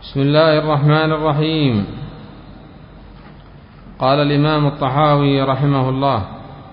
بسم الله الرحمن الرحيم. قال الإمام الطحاوي رحمه الله: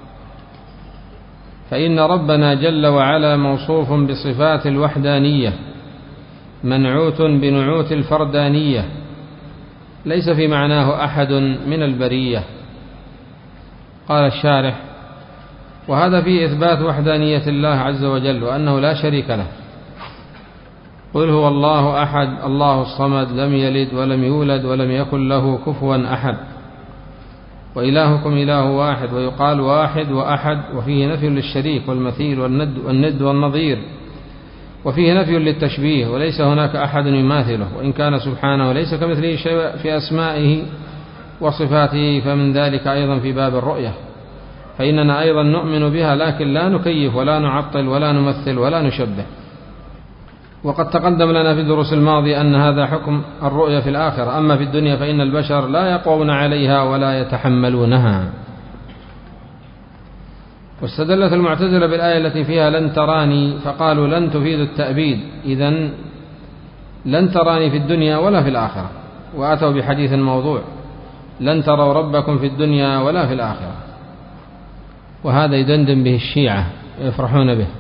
فإن ربنا جل وعلا موصوف بصفات الوحدانية منعوت بنعوت الفردانية، ليس في معناه أحد من البرية. قال الشارح: وهذا فيه إثبات وحدانية الله عز وجل وأنه لا شريك له. قل هو الله أحد الله الصمد لم يلد ولم يولد ولم يكن له كفوا أحد، وإلهكم إله واحد، ويقال واحد وأحد، وفيه نفي للشريك والمثيل والند والنظير، وفيه نفي للتشبيه، وليس هناك أحد يماثله، وإن كان سبحانه ليس كمثله شيء في أسمائه وصفاته، فمن ذلك أيضا في باب الرؤية، فإننا أيضا نؤمن بها لكن لا نكيف ولا نعطل ولا نمثل ولا نشبه. وقد تقدم لنا في الدروس الماضية أن هذا حكم الرؤية في الآخرة، أما في الدنيا فإن البشر لا يقوون عليها ولا يتحملونها. واستدلت المعتزلة بالآية التي فيها لن تراني، فقالوا لن تفيد التأبيد، إذن لن تراني في الدنيا ولا في الآخرة، وأتوا بحديث موضوع: لن تروا ربكم في الدنيا ولا في الآخرة. وهذا يدندن به الشيعة ويفرحون به،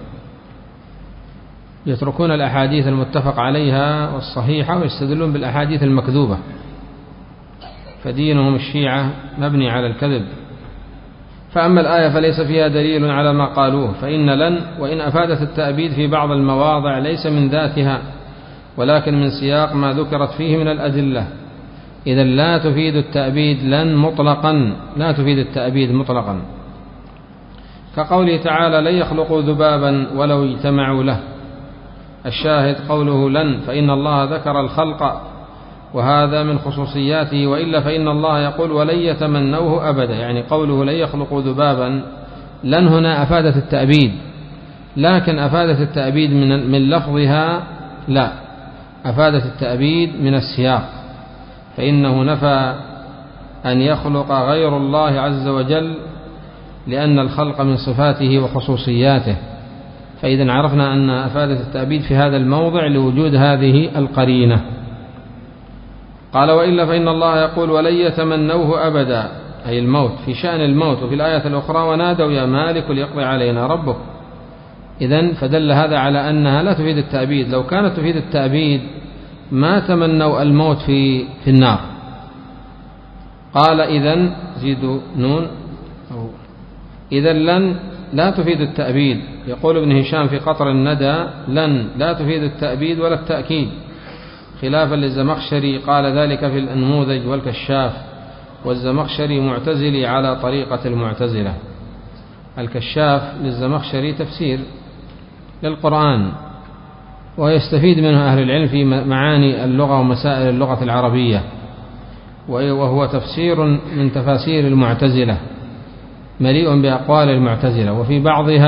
يتركون الأحاديث المتفق عليها والصحيحة ويستدلون بالأحاديث المكذوبة، فدينهم الشيعة مبني على الكذب. فأما الآية فليس فيها دليل على ما قالوه، فإن لن وإن أفادت التأبيد في بعض المواضع ليس من ذاتها ولكن من سياق ما ذكرت فيه من الأدلة، إذا لا تفيد التأبيد لن مطلقا، لا تفيد التأبيد مطلقا، كقوله تعالى: لن يخلقوا ذبابا ولو اجتمعوا له. الشاهد قوله لن، فإن الله ذكر الخلق وهذا من خصوصياته، وإلا فإن الله يقول ولن يتمنوه أبدا، يعني قوله لن يخلقوا ذبابا لن هنا أفادت التأبيد، لكن أفادت التأبيد من لفظها لا، أفادت التأبيد من السياق، فإنه نفى أن يخلق غير الله عز وجل لأن الخلق من صفاته وخصوصياته، فإذا عرفنا أن أفادت التأبيد في هذا الموضع لوجود هذه القرينة. قال: وإلا فإن الله يقول ولن يتمنوه أبدا، أي الموت، في شأن الموت، وفي الآية الأخرى: ونادوا يا مالك ليقضي علينا ربك. إذن فدل هذا على أنها لا تفيد التأبيد، لو كانت تفيد التأبيد ما تمنوا الموت في النار. قال: إذن زيدوا نون، إذن لن لا تفيد التأبيد. يقول ابن هشام في قطر الندى: لن لا تفيد التأبيد ولا التأكيد، خلافا للزمخشري قال ذلك في الأنموذج والكشاف، والزمخشري معتزلي على طريقة المعتزلة. الكشاف للزمخشري تفسير للقرآن، ويستفيد منه أهل العلم في معاني اللغة ومسائل اللغة العربية، وهو تفسير من تفاسير المعتزلة، مليء بأقوال المعتزلة، وفي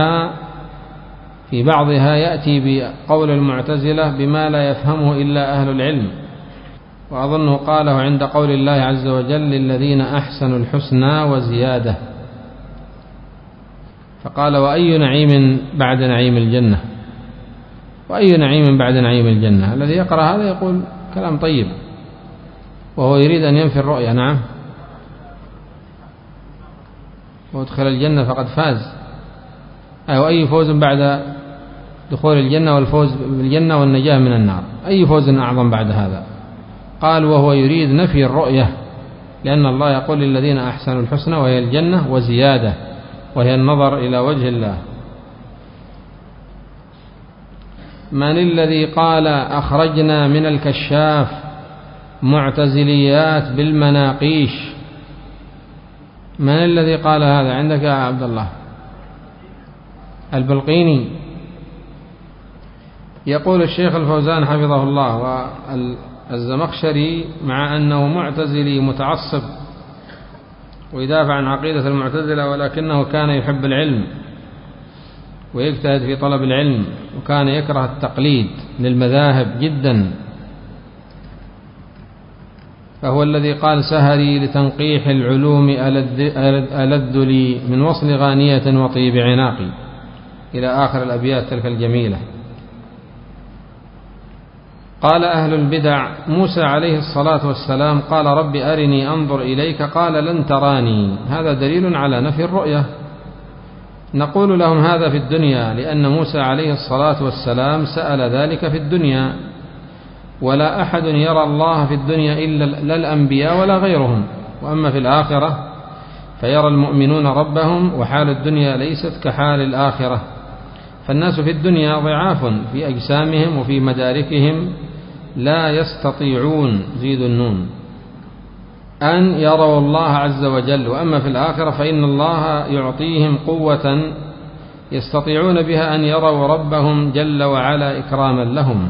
بعضها يأتي بقول المعتزلة بما لا يفهمه إلا أهل العلم، وأظنه قاله عند قول الله عز وجل: للذين أحسنوا الحسنى وزيادة، فقال: وأي نعيم بعد نعيم الجنة، وأي نعيم بعد نعيم الجنة. الذي يقرأ هذا يقول كلام طيب، وهو يريد أن ينفي الرؤية. نعم، وادخل الجنة فقد فاز، أي فوز بعد دخول الجنة والفوز بالجنة والنجاة من النار، أي فوز أعظم بعد هذا؟ قال: وهو يريد نفي الرؤية، لأن الله يقول: للذين أحسنوا الحسنى وهي الجنة وزيادة، وهي النظر إلى وجه الله. من الذي قال أخرجنا من الكشاف معتزليات بالمناقيش؟ من الذي قال هذا عندك يا عبد الله؟ البلقيني. يقول الشيخ الفوزان حفظه الله: والزمخشري مع أنه معتزلي متعصب ويدافع عن عقيدة المعتزلة، ولكنه كان يحب العلم ويجتهد في طلب العلم، وكان يكره التقليد للمذاهب جدا، فهو الذي قال: سهري لتنقيح العلوم ألذ لي من وصل غانية وطيب عناقي، إلى آخر الأبيات تلك الجميلة. قال أهل البدع: موسى عليه الصلاة والسلام قال: رب أرني أنظر إليك، قال: لن تراني. هذا دليل على نفي الرؤية. نقول لهم: هذا في الدنيا، لأن موسى عليه الصلاة والسلام سأل ذلك في الدنيا، ولا أحد يرى الله في الدنيا إلا لا الأنبياء ولا غيرهم. وأما في الآخرة فيرى المؤمنون ربهم، وحال الدنيا ليست كحال الآخرة. فالناس في الدنيا ضعاف في أجسامهم وفي مداركهم، لا يستطيعون زيد النون أن يروا الله عز وجل. وأما في الآخرة فإن الله يعطيهم قوة يستطيعون بها أن يروا ربهم جل وعلا إكراما لهم.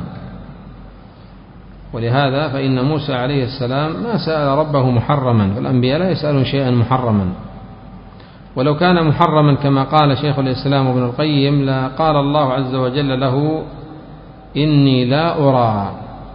ولهذا فإن موسى عليه السلام ما سأل ربه محرما، والأنبياء لا يسألون شيئا محرما. ولو كان محرما كما قال شيخ الإسلام ابن القيم لقال الله عز وجل له: إني لا أرى،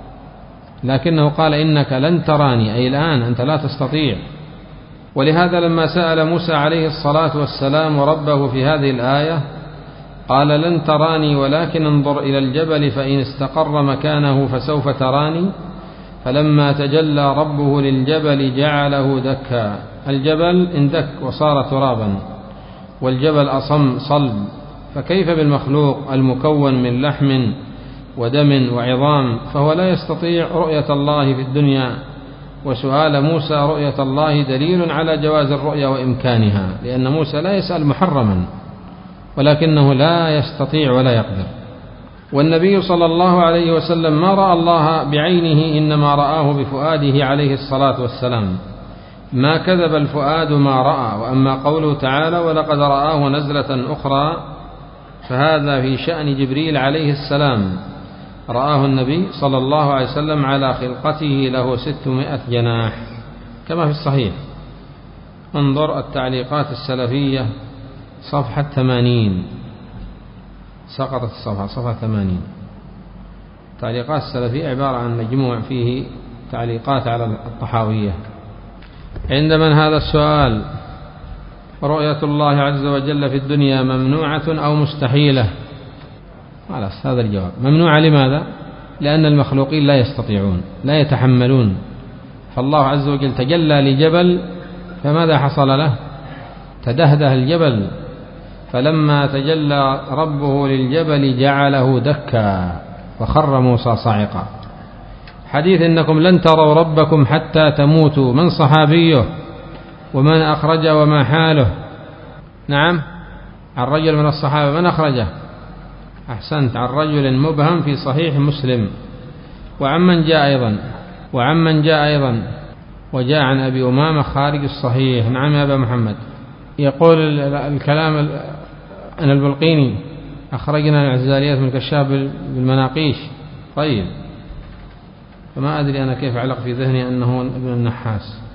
لكنه قال: إنك لن تراني، أي الآن أنت لا تستطيع. ولهذا لما سأل موسى عليه الصلاة والسلام ربه في هذه الآية قال: لن تراني ولكن انظر إلى الجبل فإن استقر مكانه فسوف تراني. فلما تجلى ربه للجبل جعله دكا، الجبل اندك وصار ترابا، والجبل أصم صلب، فكيف بالمخلوق المكون من لحم ودم وعظام؟ فهو لا يستطيع رؤية الله في الدنيا. وسؤال موسى رؤية الله دليل على جواز الرؤية وإمكانها، لأن موسى لا يسأل محرما، ولكنه لا يستطيع ولا يقدر. والنبي صلى الله عليه وسلم ما رأى الله بعينه، إنما رآه بفؤاده عليه الصلاة والسلام. ما كذب الفؤاد ما رأى. وأما قوله تعالى: ولقد رآه نزلة أخرى، فهذا في شأن جبريل عليه السلام، رآه النبي صلى الله عليه وسلم على خلقته له 600 جناح كما في الصحيح. انظر التعليقات السلفية صفحة 80، سقطت الصفحة، صفحة 80. التعليقات السلفية عبارة عن مجموع فيه تعليقات على الطحاوية. عند من هذا السؤال؟ رؤية الله عز وجل في الدنيا ممنوعة أو مستحيلة؟ خلاص هذا الجواب. ممنوعة لماذا؟ لأن المخلوقين لا يستطيعون، لا يتحملون. فالله عز وجل تجلى لجبل، فماذا حصل له؟ تدهده الجبل. فلما تجلى ربه للجبل جعله دكا وخر موسى صاعقا. حديث إنكم لن تروا ربكم حتى تموتوا، من صحابيه ومن أخرجه وما حاله؟ نعم، عن رجل من الصحابة. من أخرجه؟ أحسنت، عن رجل مبهم في صحيح مسلم. وعمن جاء أيضا وجاء عن أبي أمامة خارج الصحيح. نعم يا أبا محمد. يقول الكلام أن البلقيني أخرجنا العزاليات من كشاف بالمناقيش. طيب، فما أدري أنا كيف علق في ذهني أنه ابن النحاس.